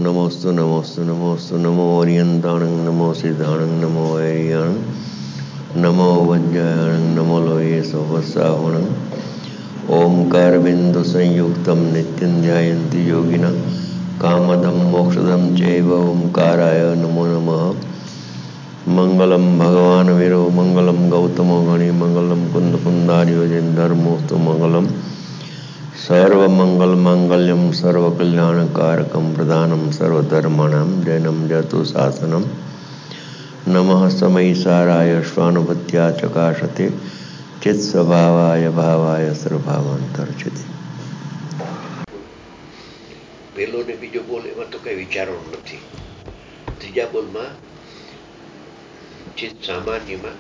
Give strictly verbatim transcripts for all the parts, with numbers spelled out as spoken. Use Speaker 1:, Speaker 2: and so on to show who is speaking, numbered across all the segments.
Speaker 1: નમોસ્તુ નમોસ્તુ નમોસ્તુ નમો ઓરિયંતાણં નમો સિદ્ધાણં નમો વૈરિયાણં નમો વજ્જાયણં નમો લોહ્યે સહસ્રાવણં ઓમકાર બિંદુ સંયુક્તમ નિત્યં ધ્યાયન્તિ યોગિનઃ કામદં મોક્ષદં ચૈવ ઓમકારાય નમો નમઃ. મંગલમ ભગવાન વીરો મંગલમ ગૌતમો ગણી મંગલમ કુંદ કુંદાર્યોજન ધર્મોસ્તુ મંગલમ સર્વમંગલ માંગલ્યમ સર્વકલ્યાણકારકમ પ્રધાનમ સર્વધર્માણામ જૈનમ જતુ શાસનમ નમઃ સમયસારાય શ્વાનુભત્યા ચકાશતે ચિત્ સ્વભાવાય ભાવાય સર્વભાવાંતર્છિતે.
Speaker 2: પહેલો ને બીજો બોલ એમાં તો કઈ વિચારવાનું નથી. ત્રીજા બોલમાં ચિત્ત સામાન્યમાં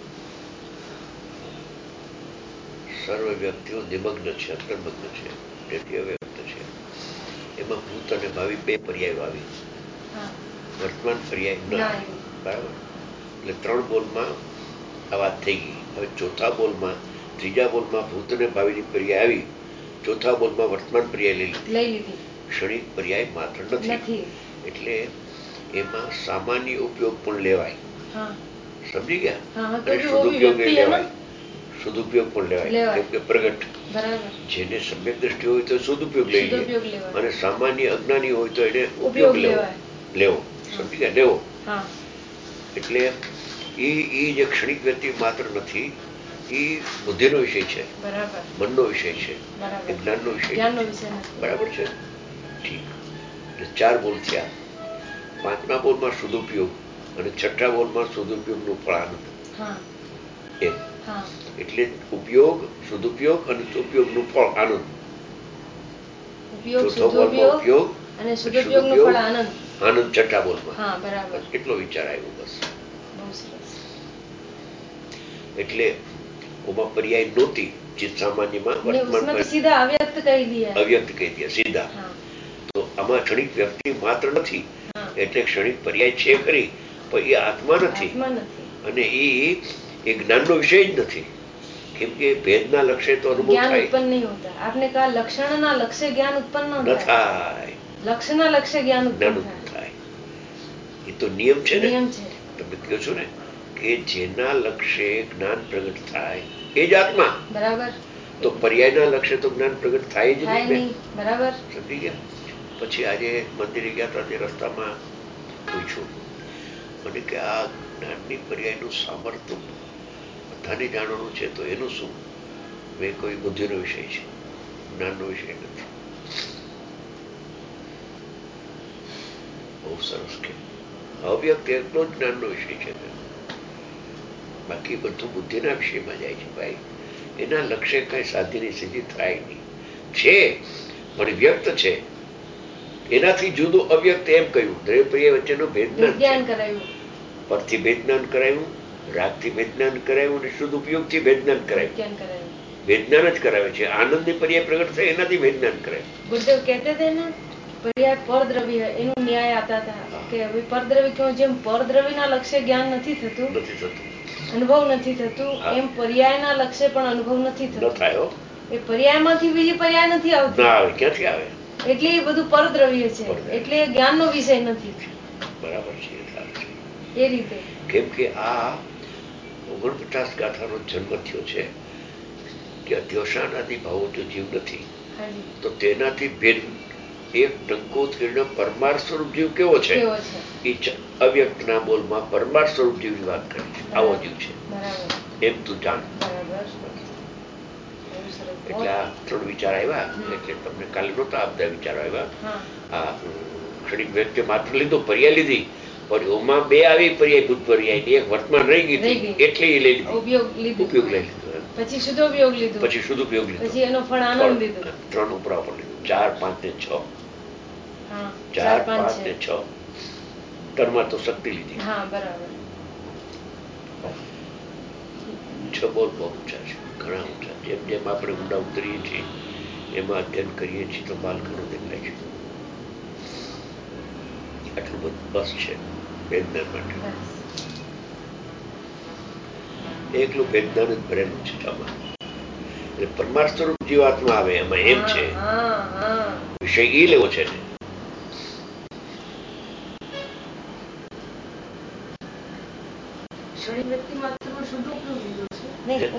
Speaker 2: સર્વ વ્યક્તિઓ નિમગ્ન છે, અંતર્મગ્ન છે, તેથી અવ્યક્ત છે. એમાં ભૂત અને ભાવિ બે પર્યાયો આવી, વર્તમાન પર્યાય ન. બરાબર, એટલે ત્રણ બોલમાં આ વાત થઈ ગઈ. હવે ચોથા બોલમાં, ત્રીજા બોલમાં ભૂત અને ભાવિની પર્યાય આવી, ચોથા બોલમાં વર્તમાન પર્યાય લઈ લીધી. ક્ષણિક પર્યાય માત્ર નથી, એટલે એમાં સામાન્ય ઉપયોગ પણ લેવાય. સમજી ગયા? અને સદુપયોગ એ લેવાય, સદુપયોગ પણ લેવાય. કેમ કે પ્રગટ જેને સમ્યક દ્રષ્ટિ હોય તો સદુપયોગ લઈ લે, અને સામાન્ય અજ્ઞાની હોય તો એને ઉપયોગ લેવો લેવો સમજી ગયા? લેવો. એટલે એ એ જે ક્ષણિક વ્યક્તિ માત્ર નથી, એ બુદ્ધિનો વિષય છે, મનનો વિષય છે, એ જ્ઞાનનો વિષય. બરાબર છે? ઠીક. એટલે ચાર બોલ થયા. પાંચમા બોલમાં સદુપયોગ અને છઠ્ઠા બોલમાં સદુપયોગનું ફળ આનંદ. એમ એટલે ઉપયોગ, સદુપયોગ અને ઉપયોગનું ફળ આનંદ. ચોથો બોલમાં ઉપયોગ અને સદુપયોગ આનંદ છઠ્ઠા બોલમાં. એટલો વિચાર આવ્યો બસ. એટલે ઓમાં પર્યાય નહોતી. ચિત્ત સામાન્યમાં વર્તમાન સીધા અવ્યક્ત કહી દે, અવ્યક્ત કહી દે સીધા. તો આમાં ક્ષણિક વ્યક્તિ માત્ર નથી, એટલે ક્ષણિક પર્યાય છે ખરી, પણ એ આત્મા નથી, અને એ એ જ્ઞાનનો વિષય જ નથી. કેમ કે ભેદના લક્ષ્ય તો અનુભવ થાય ઉત્પન્ન નહીં હોતા. આપને કહા લક્ષણના લક્ષ્ય જ્ઞાન ઉત્પન્ન ન થાય, લક્ષ્યના લક્ષ્ય જ્ઞાન ઉત્પન્ન થાય. એ તો નિયમ છે ને. તમે કહો છો ને કે જેના લક્ષ્ય જ્ઞાન પ્રગટ થાય એ જ આત્મા. બરાબર. તો પર્યાયના લક્ષ્ય તો જ્ઞાન પ્રગટ થાય જ નહીં. બરાબર. સમજી ગયા? પછી આજે મંદિરે ગયા હતા, તે રસ્તામાં પૂછ્યું મને કે આ જ્ઞાનની પર્યાયનું સામર્થ્ય બધાને જાણવાનું છે, તો એનું શું? મેં કોઈ બુદ્ધિનો વિષય છે, જ્ઞાનનો વિષય નથી. બહુ સરસ કે અવ્યક્ત એટલો જ જ્ઞાનનો વિષય છે, બાકી બધું બુદ્ધિના વિષયમાં જાય છે. ભાઈ એના લક્ષ્ય કઈ સાધ્યની સિદ્ધિ થાય નહીં. છે પણ વ્યક્ત છે, એનાથી જુદું અવ્યક્ત એમ કહ્યું. દ્રવ્ય પર્યાય વચ્ચેનો ભેદ કરાયું, પરથી ભેદ જ્ઞાન કરાયું, રાગથી ભેદ જ્ઞાન કરાયું, અને શુદ્ધ ઉપયોગથી ભેદ જ્ઞાન કરાયું. ભેદ જ્ઞાન જ કરાવે છે. આનંદની પર્યાય પ્રગટ થાય એનાથી ભેદ જ્ઞાન કરાય. ગુરુદેવ કહેતે થે ને પર્યાય પરદ્રવ્ય, એનું ન્યાય આતા હતા કે હવે પરદ્રવ્ય ક્यों, જેમ પરદ્રવ્યના લક્ષ્ય જ્ઞાન નથી થતું, નથી થતું, અનુભવ નથી થતું, એમ પર્યાયના લક્ષ્ય પણ અનુભવ નથી થતું. ન થાય. એ પર્યાયમાંથી બીજી પર્યાય નથી આવતી. ના આવે. ક્યાંથી આવે? એટલે એ બધું પરદ્રવ્ય છે, એટલે જ્ઞાનનો વિષય નથી. બરાબર છે. એ રીતે કેમ કે આ ઓગણપચાસ ગાથાનો જન્મ થયો છે કે અધ્યોષાનાથી ભાવો જો જીવ નથી, તો તેનાથી ભેદ એક ટંકોત્કીર્ણ પરમાર્થ સ્વરૂપ જીવ કેવો છે, એ અવ્યક્તના બોલમાં પરમાર્થ સ્વરૂપ જીવની વાત કરી છે. આવો જીવ છે એમ તું જાણ. એટલે આ ત્રણ વિચાર આવ્યા. એટલે તમને કાલે નહોતા આ બધા વિચારો આવ્યા. આ ક્ષણિક વ્યક્તિ માત્ર લીધો, પર્યાય લીધી, પણ ઓમાં બે આવી પર્યાય, ભૂત પર્યાય, એક વર્તમાન રહી ગઈ, એટલે એ લઈ લીધી, ઉપયોગ લઈ લીધો. પછી શુદ્ધોપયોગ લીધો, પછી શુદ્ધોપયોગ લીધો, પછી એનો ફળ આનંદ લીધો. ત્રણ ઉપરા ઉપર લીધું. ચાર, પાંચ ને છ. ચાર, પાંચ ને છ. ત્રણમાં તો શક્તિ લીધી. હા, બરાબર. છ બોલ બહુ ઊંચા છે, ઘણા ઊંચા. જેમ જેમ આપણે ઊંડા ઉતરીએ છીએ, એમાં અધ્યયન કરીએ છીએ, તો બાલ ઘણો દેખાય છે. આટલું બધું બસ છે વેદના માટે. એકલું વેદના જ ભરેલું છે આમાં. એટલે પરમાર્થ સ્વરૂપ જીવાત્મા આવે એમાં એમ છે, વિષય એ લેવો છે ને.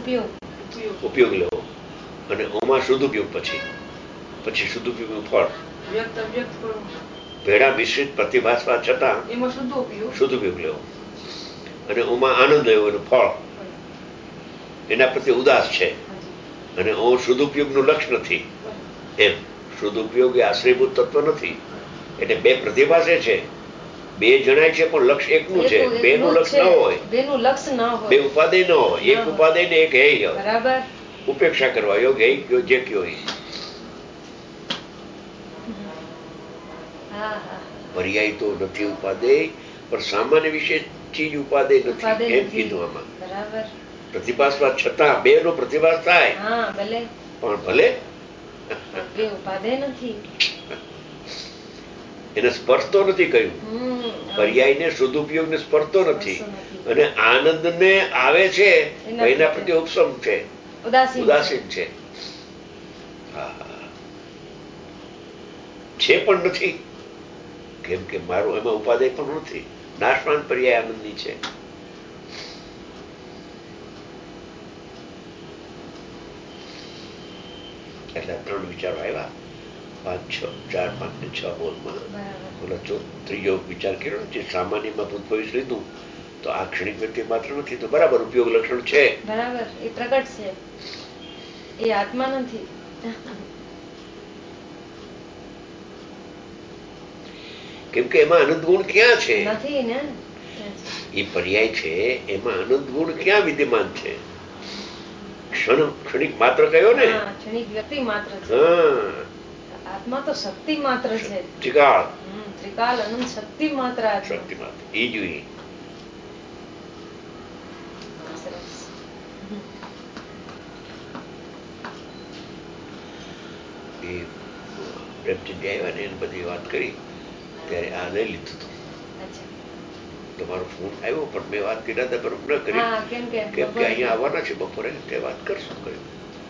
Speaker 2: ઉપયોગ લેવો અને ઓમાં શુદ્ધ ઉપયોગ, પછી પછી શુદ્ધ ઉપયોગનું ફળ ભેડા મિશ્રિત પ્રતિભાસવા છતાં શુદ્ધ ઉપયોગ લેવો અને ઓમાં આનંદ લેવો એનું ફળ એના પ્રત્યે ઉદાસ છે અને ઓ શુદ્ધ ઉપયોગનું લક્ષ નથી. એમ શુદ્ધ ઉપયોગ એ આશ્રયભૂત તત્વ નથી. એટલે બે પ્રતિભાસે છે, બે જણાય છે પણ લક્ષ એકનું છે. બે નું લક્ષ ન હોય, બે ઉપાદેય ન હોય, એક ઉપાદેય ને એક હેય હોય. ઉપેક્ષા કરવા યોગ હે કયો જે કયો એ પર્યાય તો નથી ઉપાદેય, પણ સામાન્ય વિશે ચીજ ઉપાદેય નથી એમ કીધું. આમાં પ્રતિભાસવા છતાં બે નો પ્રતિભાસ થાય પણ ભલે એને સ્પર્શતો નથી કહ્યું. પર્યાય ને શુદ્ધ ઉપયોગ ને સ્પર્શતો નથી અને આનંદ ને આવે છે એના પ્રત્યે ઉપસમ છે, ઉદાસીન છે. છે પણ નથી, કેમ કે મારું એમાં ઉપાદેય પણ નથી. નાશવાન પર્યાય આનંદની છે. એટલે ત્રણ વિચારો આવ્યા, પાંચ છ ચાર પાંચ ને છ બોલમાં. ઓલા ચો ત્રીજો વિચાર કર્યો ને જે સામાન્યમાં ભૂતભવિષ્ય લીધું તો આ ક્ષણિક વ્યક્તિ માત્ર નથી તો બરાબર ઉપયોગ લક્ષણ છે,
Speaker 3: બરાબર એ પ્રગટ છે, એ આત્મા નથી.
Speaker 2: કેમ કે એમાં આનંદ ગુણ ક્યાં છે?
Speaker 3: નથી ને.
Speaker 2: એ પર્યાય છે એમાં આનંદ ગુણ ક્યાં વિદ્યમાન છે? ક્ષણ ક્ષણિક માત્ર કયો ને,
Speaker 3: ક્ષણિક વ્યક્તિ માત્ર છે. આત્મા તો શક્તિ માત્ર છે.
Speaker 2: ત્રિકાળ
Speaker 3: ત્રિકાળ અનંત શક્તિ માત્ર,
Speaker 2: શક્તિ માત્ર એ જોઈએ. એ પ્રેમચંદ આવ્યા ને એને બધી વાત કરી ત્યારે આ લઈ લીધું હતું. તમારો ફોન આવ્યો પણ મેં વાત કર્યા હતા બરોબર ન કરી, કેમ કે અહીંયા આવવાના છે બપોરે તે વાત કરશું કર્યું.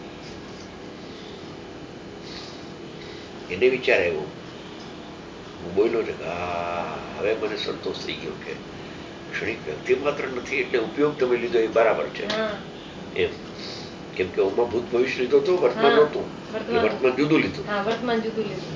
Speaker 2: એને વિચાર આવ્યો, હું બોલ્યો છે હા હવે મને સંતોષ થઈ ગયો કે ક્ષણિક વ્યક્તિ માત્ર નથી એટલે ઉપયોગ તમે લીધો એ બરાબર છે. એમ કેમ કે ઓમાં ભૂત ભવિષ્ય લીધો તો વર્તમાન નહોતું, વર્તમાન જુદું લીધું.
Speaker 3: વર્તમાન જુદું લીધું.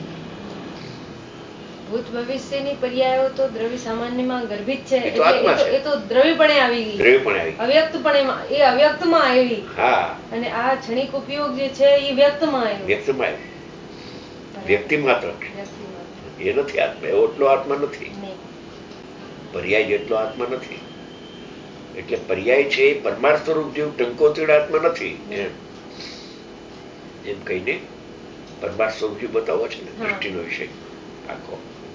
Speaker 3: ભૂત ભવિષ્યની પર્યાયો તો દ્રવ્ય સામાન્યમાં ગર્ભિત છે, એ તો દ્રવ્યપણે આવી ગઈ,
Speaker 2: દ્રવ્યપણે
Speaker 3: અવ્યક્તપણે એ અવ્યક્તમાં આવી.
Speaker 2: હા
Speaker 3: અને આ ક્ષણિક ઉપયોગ જે છે એ વ્યક્તમાં આવ્યો.
Speaker 2: વ્યક્તમાં આવ્યો. વ્યક્તિ માત્ર એ નથી આત્મા, એવો એટલો આત્મા નથી. પર્યાય જેટલો આત્મા નથી. એટલે પર્યાય છે એ પરમાર્થ સ્વરૂપ જેવું ટંકોતીડ આત્મા નથી. એમ એમ કહીને પરમાર્થ સ્વરૂપ જેવું બતાવો છે ને દૃષ્ટિનો વિષય આખો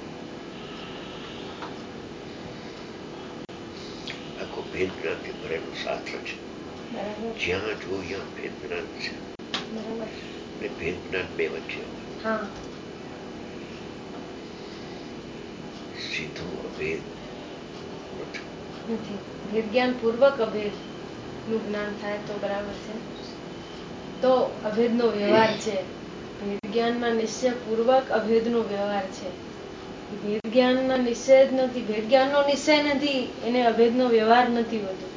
Speaker 2: આખો ભેદ જ્ઞાનથી ભરેલું શાસ્ત્ર છે. જ્યાં જો ત્યાં ભેદ જ્ઞાન છે. ભેદ જ્ઞાન બે વચ્ચે સીધો અભેદ
Speaker 3: નથી. ભેદ જ્ઞાન પૂર્વક અભેદ નું જ્ઞાન થાય તો બરાબર છે, તો અભેદ નો વ્યવહાર છે. ભેદ જ્ઞાન ના નિશ્ચય પૂર્વક અભેદ નો વ્યવહાર છે. ભેદ જ્ઞાન ના નિશ્ચય જ નથી, ભેદ જ્ઞાન નો નિશ્ચય નથી એને અભેદ નો વ્યવહાર નથી હોતો.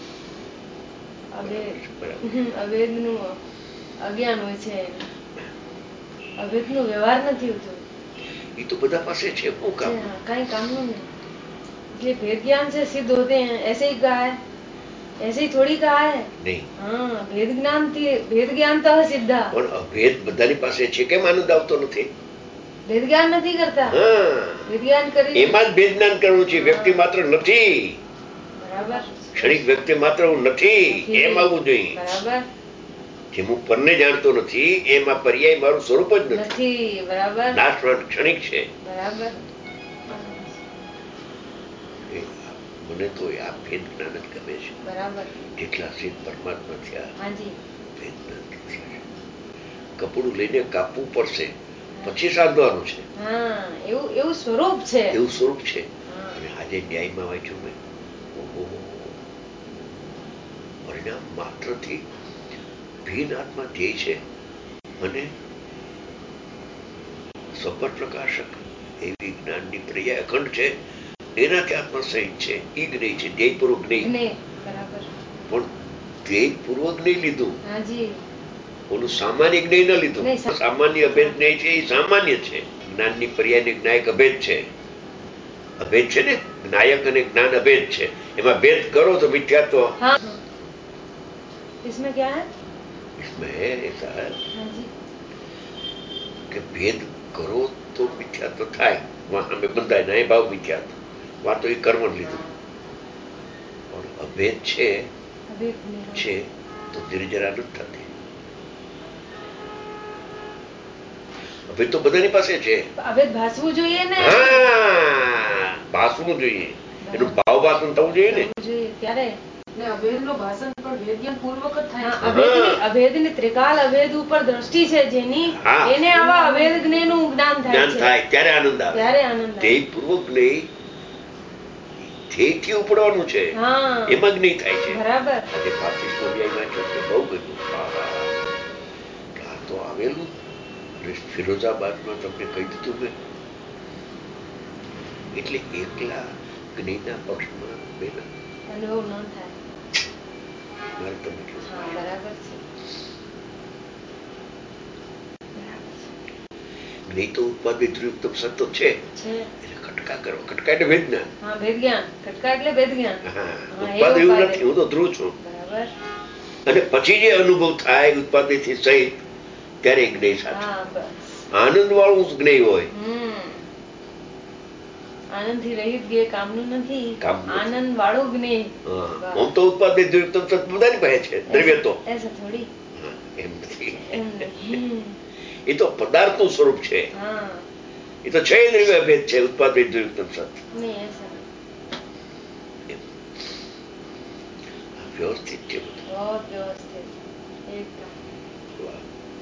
Speaker 3: અભેદ નું અજ્ઞાન હોય છે, અભેદ નું વ્યવહાર નથી હોતું.
Speaker 2: એ તો બધા પાસે છે,
Speaker 3: કઈ કામનું નહીં. ये भेद ज्ञान से सिद्ध होते हैं, ऐसे ही कहा है, ऐसे ही थोड़ी कहा है.
Speaker 2: नहीं.
Speaker 3: हाँ, भेद ज्ञान થી भेद ज्ञान તો સિદ્ધા.
Speaker 2: પણ અભેદ બધાની પાસે છે, કેમ આનંદ આવતો નથી?
Speaker 3: ભેદ જ્ઞાન નથી કરતા.
Speaker 2: હા,
Speaker 3: ભેદ જ્ઞાન કરી
Speaker 2: એમાં જ ભેદ જ્ઞાન કરવું છે. વ્યક્તિ માત્ર નથી.
Speaker 3: બરાબર.
Speaker 2: ક્ષણિક વ્યક્તિ માત્ર હું નથી એમ આવવું જોઈએ.
Speaker 3: બરાબર.
Speaker 2: જેમ હું પરને જાણતો નથી એમાં પર્યાય મારું સ્વરૂપ જ
Speaker 3: નથી. બરાબર.
Speaker 2: નાશવંત ક્ષણિક છે.
Speaker 3: બરાબર.
Speaker 2: મને તો આ ભેદ જ્ઞાન જ ગમે છે.
Speaker 3: બરાબર.
Speaker 2: જેટલા સિદ્ધ પરમાત્મા થયા
Speaker 3: હાજી
Speaker 2: ભેદ જ્ઞાન કેટલા છે. કપડું લઈને કાપવું પડશે પછી સાધવાનું છે.
Speaker 3: હા, એવું એવું સ્વરૂપ છે.
Speaker 2: એવું સ્વરૂપ છે. અને આજે ન્યાયમાં વાંચ્યું મેં, ઓહો પરિણામ માત્રથી ભીન આત્મા ધ્યેય છે અને સબર પ્રકાશક એવી જ્ઞાનની પ્રયા અખંડ છે. એનાથી આત્મા સહિત છે. ઈ જ્ઞેય છે, ધ્યેયપૂર્વક જ્ઞેય. પણ ધ્યેય પૂર્વક નહીં લીધું,
Speaker 3: હાજી
Speaker 2: ઓલું સામાન્ય જ્ઞેય ન લીધું.
Speaker 3: નહીં, સા-
Speaker 2: સામાન્ય અભેદ જ્ઞેય છે એ સામાન્ય છે. જ્ઞાનની પર્યાય જ્ઞાયક અભેદ છે. અભેદ છે ને, જ્ઞાયક અને જ્ઞાન અભેદ છે. એમાં ભેદ કરો તો મિથ્યાત્વ.
Speaker 3: हाँ इसमें क्या है
Speaker 2: इसमें है ऐसा है
Speaker 3: हाँ जी
Speaker 2: કે ભેદ કરો તો મિથ્યાત્વ થાય. વહાં અમે બંધાય ના એ ભાવ મિથ્યાત્વ. વહાં તો એ કર્મ લીધું. પણ અભેદ છે
Speaker 3: अभेद नहीं
Speaker 2: છે તો ધીરે જરા નથી થતી. અભેદ તો બધાની પાસે છે.
Speaker 3: અભેદ ભાસવું જોઈએ ને
Speaker 2: હા, ભાસવું જોઈએ. એનું ભાવ ભાષણ થવું જોઈએ ને.
Speaker 3: થવું જોઈએ ત્યારે
Speaker 4: ને અભેદનું ભાષણ પણ વેદજ્ઞાન પૂર્વક જ થાય
Speaker 3: હા,
Speaker 4: છે.
Speaker 3: અભેદની અભેદની ત્રિકાલ અભેદ ઉપર દ્રષ્ટિ છે જેની
Speaker 2: હા.
Speaker 3: એને આવા અભેદ જ્ઞેયનું જ્ઞાન થાય
Speaker 2: જ્ઞાન
Speaker 3: છે
Speaker 2: થાય ત્યારે આનંદ આવે.
Speaker 3: ત્યારે આનંદ આવે.
Speaker 2: ધ્યેય પૂર્વક નહીં, ધ્યેયથી ઉપડવાનું છે.
Speaker 3: હા
Speaker 2: એમાં જ નહીં થાય છે.
Speaker 3: બરાબર
Speaker 2: આજે પાંત્રીસમો અધ્યાયમાં છે કે બહુ ગયું. આહા, કે આ તો આવેલું ને ફિરોઝાબાદમાં તમને કહી દીધું મેં. એટલે એકલા જ્ઞેયના પક્ષમાં બેના
Speaker 3: અનુભવ ન થાય
Speaker 2: મારે તમને કહેવું.
Speaker 3: હા બરાબર છે બરાબર
Speaker 2: જ્ઞેય તો ઉત્પાદિત યુક્ત સત્ય છે.
Speaker 3: છે
Speaker 2: એને ખટકા કરો. ખટકા એટલે વેદના.
Speaker 3: હા વેદ જ્ઞાન ખટકા એટલે વેદ જ્ઞાન
Speaker 2: હા,
Speaker 3: હા, એ
Speaker 2: ઉત્પાદ એવું
Speaker 3: ઉપાધિ.
Speaker 2: નથી. હું તો ધ્રુવ છું.
Speaker 3: બરાબર
Speaker 2: અને પછી જે અનુભવ થાય ઉત્પાદિથી સહિત ત્યારે એ જ્ઞેય સાચું.
Speaker 3: હા બસ
Speaker 2: આનંદ વાળું જ્ઞેય હોય.
Speaker 3: હમ આનંદ થી રહિત ગે કામનું નથી
Speaker 2: કામનું.
Speaker 3: આનંદ વાળું જ્ઞેય
Speaker 2: હા,
Speaker 3: વાહ.
Speaker 2: આમ તો ઉત્પાદિત યુક્ત સત્ય બધાની પાસે છે. દ્રવ્ય તો
Speaker 3: ऐसा थोड़ी
Speaker 2: હા, એમ નથી.
Speaker 3: એમ નહીં
Speaker 2: એ તો પદાર્થનું સ્વરૂપ છે.
Speaker 3: हाँ
Speaker 2: એ તો છે દ્રવ્ય ભેદ છે. ઉત્પાદિત યુક્ત સત્ય
Speaker 3: नहीं ऐसा नहीं
Speaker 2: એમ. આ વ્યવસ્થિત છે બધું.
Speaker 3: बहुत व्यवस्थित एकदम
Speaker 2: વાહ.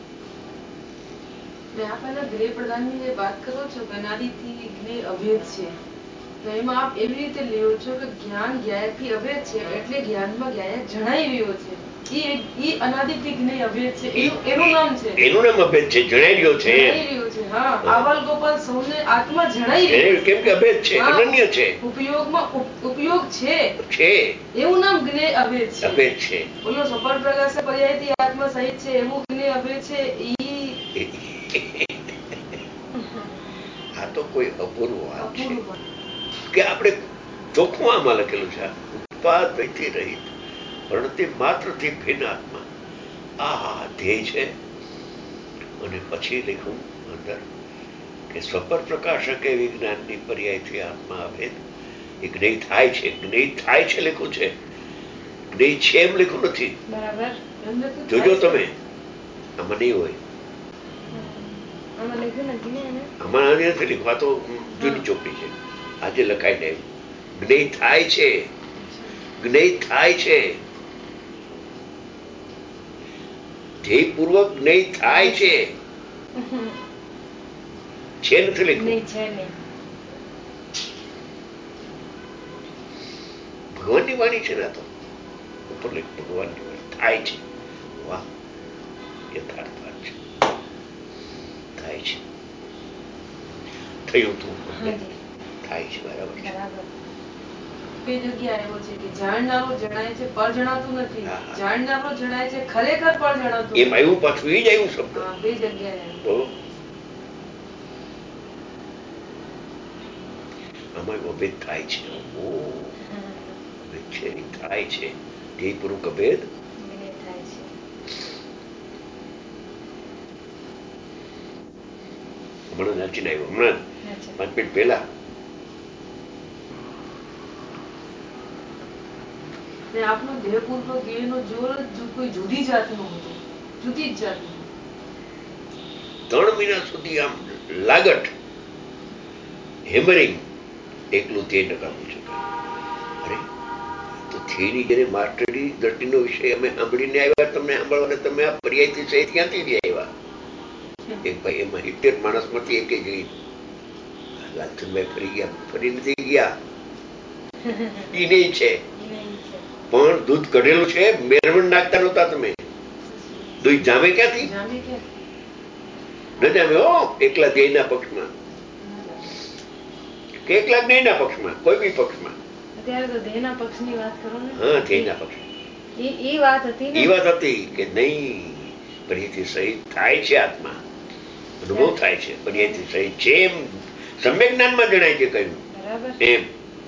Speaker 4: ને આપ એના ગ્રહ પ્રદાનની જે વાત કરો છો કે અનાદિથી જ્ઞેય અભેદ છે, તો એમાં આપ એવી રીતે લ્યો છો કે જ્ઞાન જ્ઞાયકથી અભેદ છે એટલે જ્ઞાનમાં જ્ઞાયક જણાઈ રહ્યો છે. ઈ ઈ અનાદિથી જ્ઞેય અભેદ છે. એનું એનું નામ છે
Speaker 2: એનું નામ અભેદ છે. જણાઈ રહ્યો છે.
Speaker 4: જણાઈ રહ્યો છે. હા, આવાલ ગોપાલ સૌને આત્મા જણાઈ રહ્યો
Speaker 2: જણાઈ- કેમ કે અભેદ છે,
Speaker 4: હા.
Speaker 2: અનન્ય છે.
Speaker 4: ઉપયોગમાં ઉપ- ઉપયોગ છે
Speaker 2: છે
Speaker 4: એવું નામ જ્ઞેય અભેદ છે.
Speaker 2: અભેદ છે.
Speaker 4: બોલો સફળ પ્રકાશ પર્યાયથી આત્મા સહિત છે એવું જ્ઞેય અભેદ છે. ઈ
Speaker 2: આ તો કોઈ અપૂર્વ વાત છે
Speaker 4: અપૂર્વ વાત.
Speaker 2: કે આપણે ચોખ્ખું આમાં લખેલું છે. ઉત્પાદથી રહિત પ્રણતિ માત્રથી ભિન્ન આત્મા. આ ધ્યેય છે. અને પછી લખ્યું અંદર કે સ્વપર પ્રકાશકે વિજ્ઞાનની પર્યાયથી આત્મા અભેદ. એ જ્ઞેય થાય છે. જ્ઞેય થાય છે લખ્યું છે. જ્ઞેય છે એમ લખ્યું નથી.
Speaker 3: બરાબર
Speaker 4: એમને તો
Speaker 2: જોજો
Speaker 4: થાય છે.
Speaker 2: તમે, આમાં નહીં હોય.
Speaker 3: આમાં લખ્યું નથી ને એને
Speaker 2: આમાં આને નથી લખ્યું. આ તો જૂની ચોપડી છે. આજે લખાઈ જાય. જ્ઞેય થાય છે. જ્ઞેય થાય છે. ધ્યેયપૂર્વક જ્ઞેય થાય છે. છે નથી લખ્યું.
Speaker 3: નહીં છે નહીં
Speaker 2: ભગવાનની વાણી છે ને આ તો. ઉપર લખ ભગવાનની વાણી થાય છે. વાહ, યથાર્થ વાત છે. થાય છે. થયું તું
Speaker 3: હાજી
Speaker 2: થાય છે. બરાબર છે.
Speaker 3: બરાબર
Speaker 4: બે જગ્યાએ આવ્યો છે કે જાણનારો જણાય છે પર જણાતું નથી.
Speaker 2: હા, હા.
Speaker 4: જાણનારો જણાય છે ખરેખર પર જણાતું
Speaker 2: એમ આવ્યું પાછું એ જ આવ્યું શબ્દ.
Speaker 4: હા, બે જગ્યાએ આવ્યું.
Speaker 2: બોલો. આમાં અભેદ થાય છે. ઓ અભેદ છે. એ થાય છે. ધ્યેયપૂર્વક અભેદ
Speaker 3: જ્ઞેય થાય છે
Speaker 2: હમણાં નાચીને આવ્યો. હમણાં
Speaker 3: અચ્છા.
Speaker 2: પાંચ મિનિટ પહેલા.
Speaker 4: ને આપનો દેહપૂર્વક દેહનો જોર જ જુ- કોઈ જુદી જાતનો હતો. જુદી જ જાતનો.
Speaker 2: ત્રણ મહિના સુધી આમ લાગટ હેમરિંગ એકલું તે નકામું છે. અરે તો થેરી જેને માસ્ટરી દ્રષ્ટિનો વિષય અમે સાંભળીને આવ્યા. તમને સાંભળવાને તમે આ પર્યાયથી સહિત ક્યાંથી લઈ આવ્યા? એક ભાઈ એમાં સિત્તેર માણસ માંથી એકે ગઈ. લાલચંદભાઈ ફરી ગયા. ફરી નથી ગયા. ઈ નહીં છે.
Speaker 3: નહીં છે
Speaker 2: પણ દૂધ કઢેલું છે. મેરવણ નાખતા નહોતા તમે. દૂધ જામે ક્યાંથી?
Speaker 4: જામે કે
Speaker 2: ન જામે હો. એકલા ધ્યેયના પક્ષમાં કે એકલા જ્ઞેયના પક્ષમાં, કોઈ બી પક્ષમાં.
Speaker 3: અત્યારે તો દેહના પક્ષની વાત કરો ને
Speaker 2: હા, ધ્યેયના પક્ષ.
Speaker 3: ઈ ઈ વાત હતી
Speaker 2: એ
Speaker 3: ને.
Speaker 2: વાત હતી કે નહીં, પણ એથી સહિત થાય છે, આત્મા અનુભવ થાય છે, પણ એથી સહિત છે એમ સમ્યક જ્ઞાનમાં જણાય છે કહ્યું
Speaker 3: બરાબર.
Speaker 2: એમ.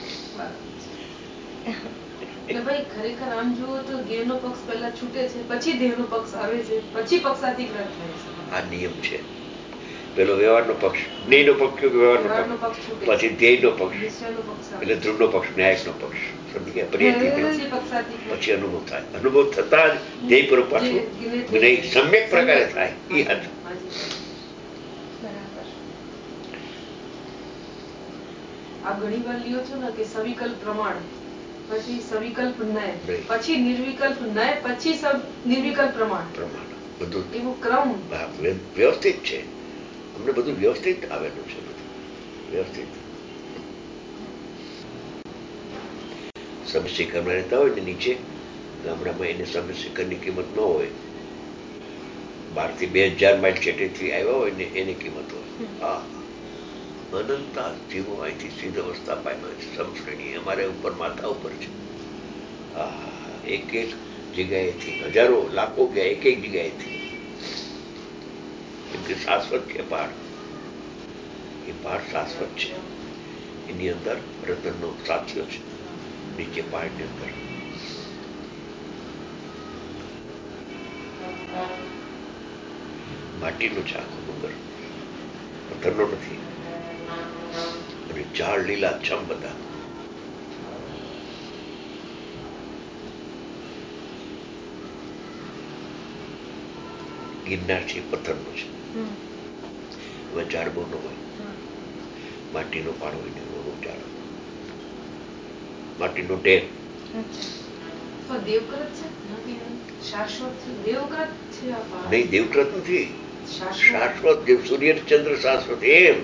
Speaker 4: એટલે ભાઈ ખરેખર આમ જુઓ તો દેહનો પક્ષ પહેલા છૂટે છે, પછી દેહનો પક્ષ આવે છે, પછી પક્ષાધિગ્રહ થાય છે.
Speaker 2: આ નિયમ છે. પેલો વ્યવહારનો પક્ષ, જ્ઞેયનો પક્ષ કયો કે વ્યવહારનો
Speaker 4: વ્યવહારનો
Speaker 2: પક્ષ,
Speaker 4: પક્ષ છૂટે
Speaker 2: પછી
Speaker 4: છે.
Speaker 2: ધ્યેયનો પક્ષ,
Speaker 4: નિશ્ચયનો પક્ષ આવે
Speaker 2: એટલે
Speaker 4: છે.
Speaker 2: ધ્રુવનો પક્ષ, ન્યાયનો પક્ષ, સમજી ગયા? પર્યાયથી
Speaker 4: પછી
Speaker 2: પછી
Speaker 4: પક્ષાધિગ્રહ.
Speaker 2: પછી અનુભવ થાય. અનુભવ થતા જ ધ્યેય પર પાછું
Speaker 4: જે જ્ઞેય થઈ
Speaker 2: જ્ઞેય
Speaker 4: જાય.
Speaker 2: સમ્યક પ્રકારે
Speaker 4: સમ્યક.
Speaker 2: થાય. એ હાચું.
Speaker 4: હાજી.
Speaker 3: બરાબર.
Speaker 4: આ ઘણી વાર લ્યો છો ને કે સવિકલ્પ પ્રમાણ, પછી સવિકલ્પ ન્યાય,
Speaker 2: નહીં.
Speaker 4: પછી નિર્વિકલ્પ ન્યાય, પછી સબ નિર્વિકલ્પ પ્રમાણ.
Speaker 2: પ્રમાણ બધું
Speaker 4: એવું ક્રમ.
Speaker 2: હા, વ્ય- વ્યવસ્થિત છે. અમને બધું વ્યવસ્થિત આવેલું છે, બધું વ્યવસ્થિત. સબસ્ટીકરમાં રહેતા હોય ને નીચે ગામડામાં, એને સબસ્ટીકરની કિંમત ન હોય. બારથી બે હજાર માઇલ છેટેથી આવ્યા હોય ને એની કિંમત હોય. હા, અનંતા જીવો અહીંથી સિદ્ધ અવસ્થા પામ્યા છે. સમશ્રેણી અમારે ઉપર માથા ઉપર છે. હા, એક એક જગ્યાએથી હજારો લાખો ગયા, એક એક જગ્યાએથી. કેમ કે શાશ્વત છે પહાડ, એ પહાડ શાશ્વત છે. એની અંદર રતનનો સાથીઓ છે, નીચે પહાડની અંદર. માટીનો છે આખો ડુંગર, પથ્થરનો નથી. અને ઝાડ લીલા છમ બધા. ગિરનાર છે પથ્થરનો છે.
Speaker 3: હમ.
Speaker 2: હવે ઝાડ બહુ ન હોય,
Speaker 3: હા.
Speaker 2: માટીનો પાડ હોય ને એવો ઝાડ, માટીનો ટેક.
Speaker 3: અચ્છા.
Speaker 4: પણ દેવકૃત છે નથી એમ? શાશ્વત છે, દેવકૃત છે આ પહાડ.
Speaker 2: નહીં, દેવકૃત નથી.
Speaker 4: શાશ્વત.
Speaker 2: શાશ્વત, જેમ સૂર્ય ચંદ્ર શાશ્વત એમ.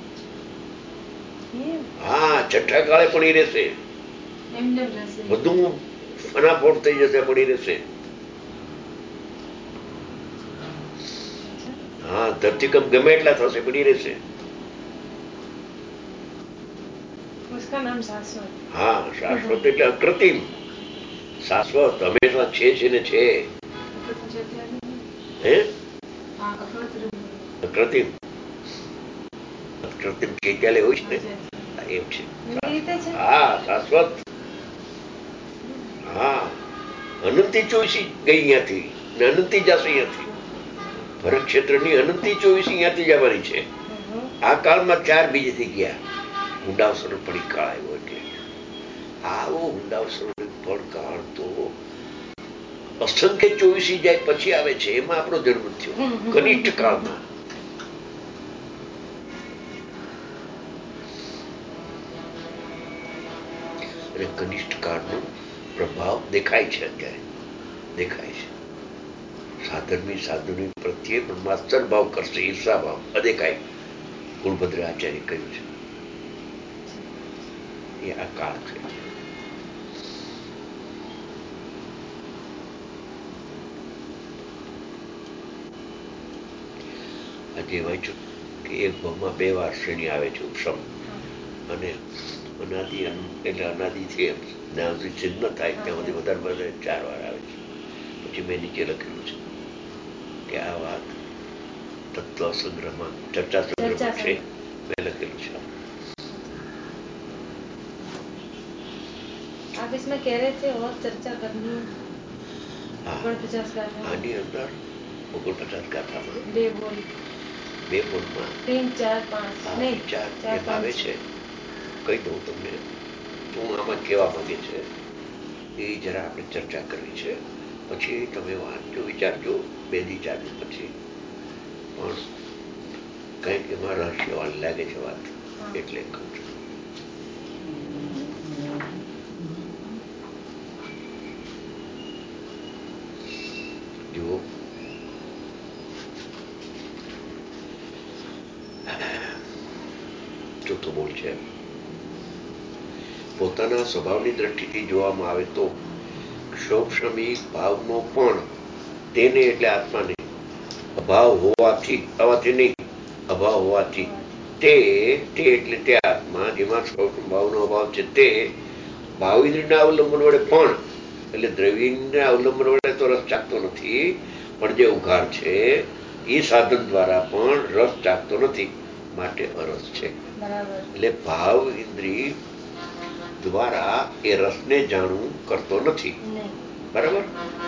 Speaker 3: એમ.
Speaker 2: હા, છઠ્ઠા કાળે પણ એ રહેશે.
Speaker 4: એમને એમ રહેશે.
Speaker 2: બધું ફનાફોડ થઈ જશે પણ એ રહેશે.
Speaker 3: અચ્છા.
Speaker 2: હા, ધરતીકંપ ગમે એટલા થશે પણ એ રહેશે.
Speaker 3: उसका नाम शाश्वत.
Speaker 2: હા, શાશ્વત એટલે અકૃત્રિમ. શાશ્વત હંમેશા છે છે ને છે.
Speaker 4: અકૃત્રિમ છે અત્યારે?
Speaker 2: હે,
Speaker 4: હા, અકૃત્રિમ.
Speaker 2: અકૃત્રિમ. અકૃત્રિમ કે ત્યારે હોય છે ને,
Speaker 4: હાજી, હાજી.
Speaker 2: હા, એમ છે.
Speaker 3: એવી રીતે છે.
Speaker 2: હા, શાશ્વત. હા, અનંતી ચોવીસી ગઈ અહીંયાથી ને અનંતી જશે અહીંયાથી. ભરત ક્ષેત્રની અનંતી ચોવીસી અહીંયાથી જવાની છે.
Speaker 3: હમ.
Speaker 2: આ કાળમાં ચાર બીજેથી ગયા. ઊંડાવસર પડી કાળ આવ્યો એટલે આવો ઊંડાવસર પડકાળ તો અસંખ્ય ચોવીસી જાય પછી આવે છે. એમાં આપણો જન્મ થયો કનિષ્ઠ કાળમાં. અને કનિષ્ઠ કાળનો પ્રભાવ દેખાય છે, અત્યારે દેખાય છે. સાધર્મી સાધુની પ્રત્યે બ્રહ્માસ્ત્ર ભાવ કરશે, ઈર્ષા ભાવ અદેખાય. કુલભદ્ર આચાર્ય કહ્યું છે એ આ કાળ છે. આજે વાંચ્યું કે એક ભાવમાં બે વાર શ્રેણી આવે છે, ઉપસમ અને અનાદિ એટલે અનાદિથી જ્યાં સુધી સિદ્ધ ન થાય ત્યાં સુધી વધારે વધારે ચાર વાર આવે છે. પછી મેં નીચે લખેલું છે કે આ વાત તત્વ સંગ્રહમાં ચર્ચા સંગ્રહમાં છે, મેં લખેલું છે.
Speaker 3: आप इसमें कह रहे थे और चर्चा करनी है.
Speaker 2: હા,
Speaker 3: ઓગણપચાસ ગાથા.
Speaker 2: આની અંદર ઓગણપચાસ ગાથામાં
Speaker 3: બે બોલ.
Speaker 2: બે બોલમાં
Speaker 3: तीन चार पाँच
Speaker 2: આ
Speaker 3: नहीं
Speaker 2: વિચાર
Speaker 3: चार
Speaker 2: એમ આવે
Speaker 3: पाँच
Speaker 2: છે. કહી દઉં તમને, હું આમાં કહેવા માંગે છે એ જરા આપણે ચર્ચા કરવી છે. પછી તમે વાંચજો, વિચારજો બે દી ચાર દી પછી. પણ કંઈક એમાં રહસ્યવાળી લાગે છે વાત, એટલે કહું છું. જુઓ, ચોથો બોલ છે. પોતાના સ્વભાવની દ્રષ્ટિથી જોવામાં આવે તો ક્ષોભશમી ભાવનો પણ તેને એટલે આત્માને અભાવ હોવાથી, આવવાથી નહીં, અભાવ હોવાથી તે તે એટલે તે આત્મા જેમાં ક્ષોભ ભાવનો અભાવ છે તે ભાવિન્દ્રના અવલંબન વડે પણ એટલે દ્રવ્યના અવલંબન વડે તો રસ ચાખતો નથી, પણ જે ઉઘાડ છે એ સાધન દ્વારા પણ રસ ચાખતો નથી, માટે અરસ છે. એટલે ભાવ ઇન્દ્રિય દ્વારા એ રસને જાણવું કરતો નથી. બરાબર.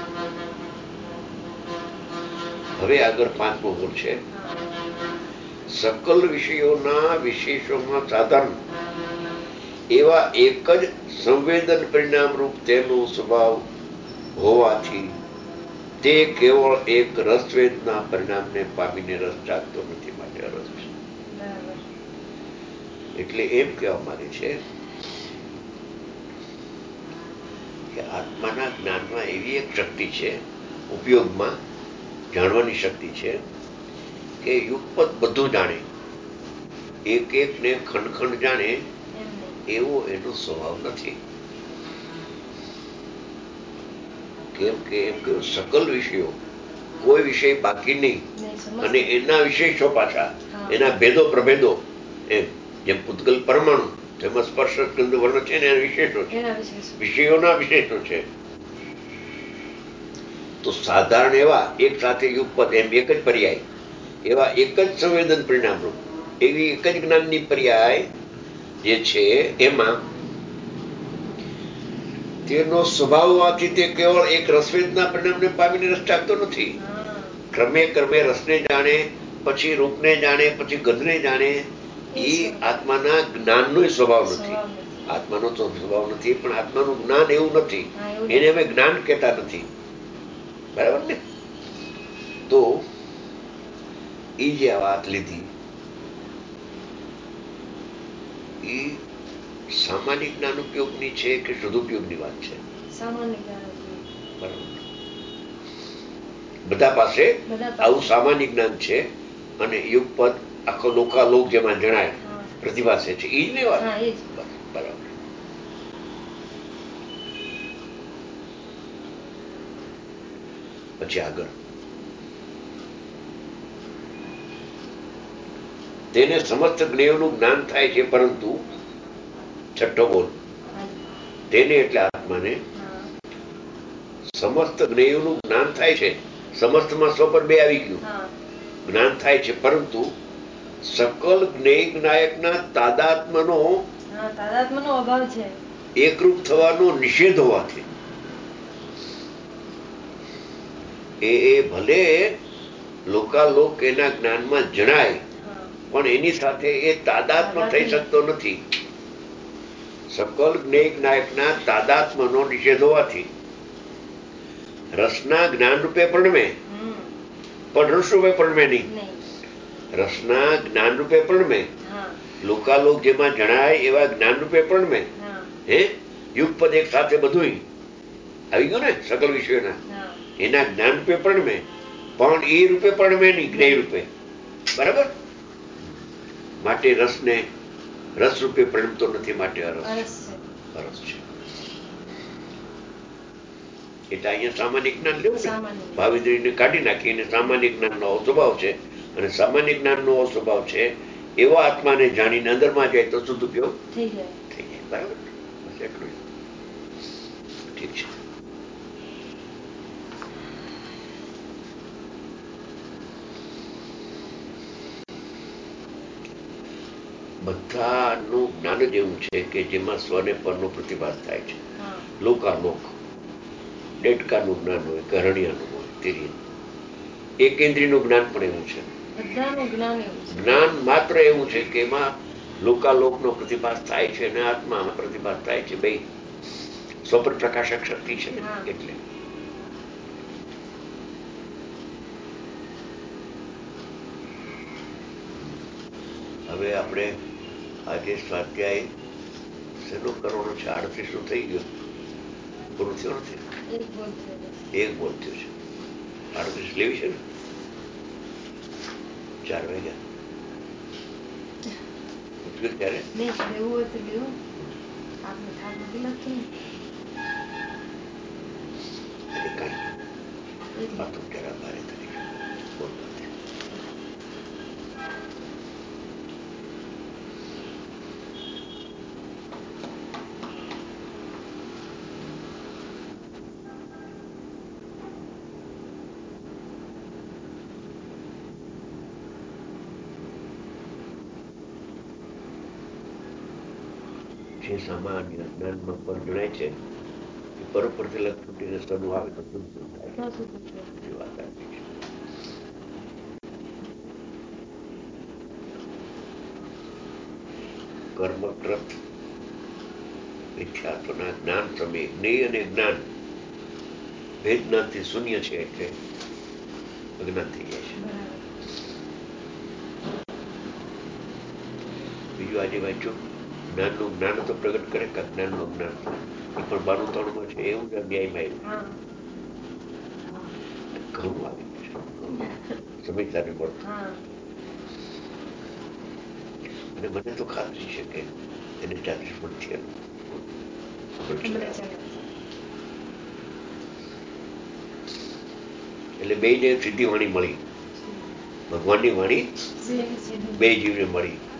Speaker 2: હવે આગળ પાંચમો ગુણ છે, સકલ વિષયોના વિશેષોમાં સાધન એવા એક જ સંવેદન પરિણામ રૂપ તેનો સ્વભાવ હોવાથી તે કેવળ એક રસવેદના પરિણામને પામીને રસ ચાખતો નથી, માટે અરસ છે. એટલે એમ કહેવા માંગે છે કે આત્માના જ્ઞાનમાં એવી એક શક્તિ છે, ઉપયોગમાં જાણવાની શક્તિ છે, કે યુગપત બધું જાણે, એક એક ને ખંડ ખંડ જાણે એવો એનો સ્વભાવ નથી. કેમ કે એમ કહ્યું સકલ વિષયો, કોઈ વિષય બાકી નહીં, અને એના વિશેષો પાછા, એના ભેદો પ્રભેદો, એમ જેમ પૂતગલ પરમાણુ તેમાં સ્પર્શ ગંધ વર્ણ છે ને એના વિશેષો છે, વિષયોના વિશેષો છે. તો સાધારણ એવા એક સાથે યુગપદ એમ એક જ પર્યાય, એવા એક જ સંવેદન પરિણામ રૂપ એવી એક જ જ્ઞાનની પર્યાય જે છે એમાં તેનો સ્વભાવ હોવાથી તે કેવળ એક રસવેદના પરિણામને પામીને રસ ચાખતો નથી. ક્રમે ક્રમે રસને જાણે, પછી રૂપને જાણે, પછી ગંધને જાણે, એ આત્માના જ્ઞાનનો સ્વભાવ નથી. આત્માનો તો સ્વભાવ નથી, પણ આત્માનું જ્ઞાન એવું નથી, એને અમે જ્ઞાન કહેતા નથી. બરાબર ને? તો એ જે આ વાત લીધી એ સામાન્ય જ્ઞાન ઉપયોગની છે કે સદુપયોગની વાત છે? બરાબર. બધા પાસે આવું સામાન્ય જ્ઞાન છે, અને યુગપદ આખો લોકાલોક જેમાં જણાય પ્રતિભાસે છે, એ જ ને વાત. બરાબર. પછી આગળ તેને સમસ્ત જ્ઞેયોનું જ્ઞાન થાય છે, પરંતુ છઠ્ઠો બોલ, તેને એટલે આત્માને સમસ્ત જ્ઞેયોનું જ્ઞાન થાય છે. સમસ્તમાં સ્વ પર બે આવી ગયું, જ્ઞાન થાય છે, પરંતુ સકલ જ્ઞેય જ્ઞાયકના તાદાત્મનો
Speaker 3: તાદાત્મનો અભાવ છે,
Speaker 2: એકરૂપ થવાનો નિષેધ હોવાથી એ એ ભલે લોકાલોક એના જ્ઞાનમાં જણાય, પણ એની સાથે એ તાદાત્મ થઈ શકતો નથી. સકલ જ્ઞેય જ્ઞાયકના તાદાત્મનો નિષેધ હોવાથી રસના જ્ઞાન રૂપે પરણમે, પણ રસ રૂપે પરણમે નહીં. રસના જ્ઞાન રૂપે પરણમે, લોકાલોક જેમાં જણાય એવા જ્ઞાન રૂપે પરણમે. હે યુગપદ એક સાથે બધું આવી ગયું ને, સકલ વિષયોના એના જ્ઞાન રૂપે પરણમે, પણ એ રૂપે પરણમે નહીં, જ્ઞેય રૂપે. બરાબર. માટે રસને રસ રૂપે પરિણમતો નથી, માટે અરસ અરસ છે. એટલે અહીંયા સામાન્ય જ્ઞાન લેવું ને, ભાવિદ્રીને કાઢી નાખી અને સામાન્ય જ્ઞાનનો સ્વભાવ છે, અને સામાન્ય જ્ઞાનનો સ્વભાવ છે એવો આત્માને જાણીને અંદરમાં જાય તો સદુપયોગ થઈ જાય. બરાબર. બસ એટલું. ઠીક છે. બધાનું જ્ઞાન જ એવું છે કે જેમાં સ્વને પરનો પ્રતિભાસ થાય છે. લોકાલોક ડેટકાનું જ્ઞાન હોય, કરણિયાનું હોય, તિર્યનું, એકેન્દ્રિયનું જ્ઞાન પણ એવું છે. જ્ઞાન માત્ર એવું છે કે એમાં લોકાલોકનો પ્રતિભાસ થાય છે અને આત્માનો પ્રતિભાસ થાય છે, બે સ્વપ્ન પ્રકાશક શક્તિ છે ને, એટલે હવે આપણે આજે સ્વાધ્યાય શેનો કરવાનો છે? આડત્રીસ નું થઈ ગયું, પૂરું થયું નથી, એક બોલ થયું છે. આડત્રીસ લેવી છે ને, ચાર વાગ્યા ત્યારે કઈ વાતો જરા ભારે થઈ બોલવા. જે સામાન્ય જ્ઞાનમાં પર જણાય છે એ પરોપરથી લગ તૂટીને સનું આવે તો શું શું થાય
Speaker 3: તો શું થશે?
Speaker 2: એ વાત આપી છે. કર્મકૃત મિથ્યાત્વના જ્ઞાન સમય જ્ઞેય અને જ્ઞાન બે જ્ઞાનથી શૂન્ય છે એટલે અજ્ઞાન થઈ જાય છે.
Speaker 3: બરાબર.
Speaker 2: બીજું આજે વાંચ્યું જ્ઞાનનું જ્ઞાન તો પ્રગટ કરે કે જ્ઞાનનું અજ્ઞાન થાય એ પણ બાનું ત્રણમાં છે એવું જ ન્યાયમાં આવ્યું
Speaker 3: હા
Speaker 2: છે. ઘણું આવી ગયું છે સમય સાથે મળતું.
Speaker 3: હા
Speaker 2: અને મને તો ખાતરી છે કે એને ચાલીસ વર્ષથી અમલ
Speaker 3: હમણાં
Speaker 2: ચલાવે.
Speaker 3: ચાલે છે.
Speaker 2: એટલે બે ને સીધી વાણી મળી, ભગવાનની વાણી
Speaker 3: સીધી- સીધી.
Speaker 2: બે જીવને મળી.